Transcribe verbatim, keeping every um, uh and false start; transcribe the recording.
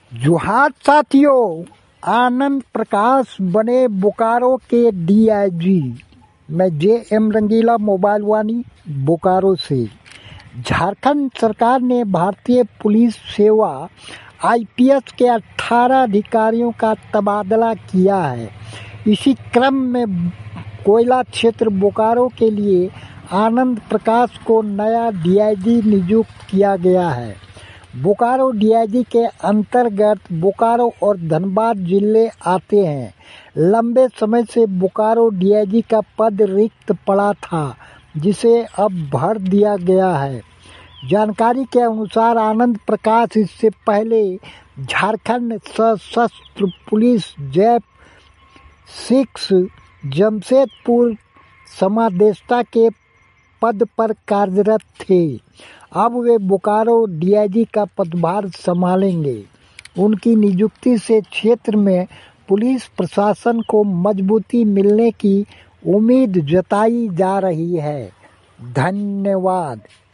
जोहार साथियों, आनंद प्रकाश बने बोकारो के डी आई जी। मैं जे एम रंगीला मोबाइल वानी बोकारो से। झारखंड सरकार ने भारतीय पुलिस सेवा आई पी एस के अठारह अधिकारियों का तबादला किया है। इसी क्रम में कोयला क्षेत्र बोकारो के लिए आनंद प्रकाश को नया डी आई जी नियुक्त किया गया है। बोकारो डी आई जी के अंतर्गत बोकारो और धनबाद जिले आते हैं। लंबे समय से बोकारो डी आई जी का पद रिक्त पड़ा था, जिसे अब भर दिया गया है। जानकारी के अनुसार आनंद प्रकाश इससे पहले झारखंड सशस्त्र पुलिस जैप सिक्स जमशेदपुर समादेष्टा के पद पर कार्यरत थे। अब वे बोकारो डी आई जी का पदभार संभालेंगे। उनकी नियुक्ति से क्षेत्र में पुलिस प्रशासन को मजबूती मिलने की उम्मीद जताई जा रही है। धन्यवाद।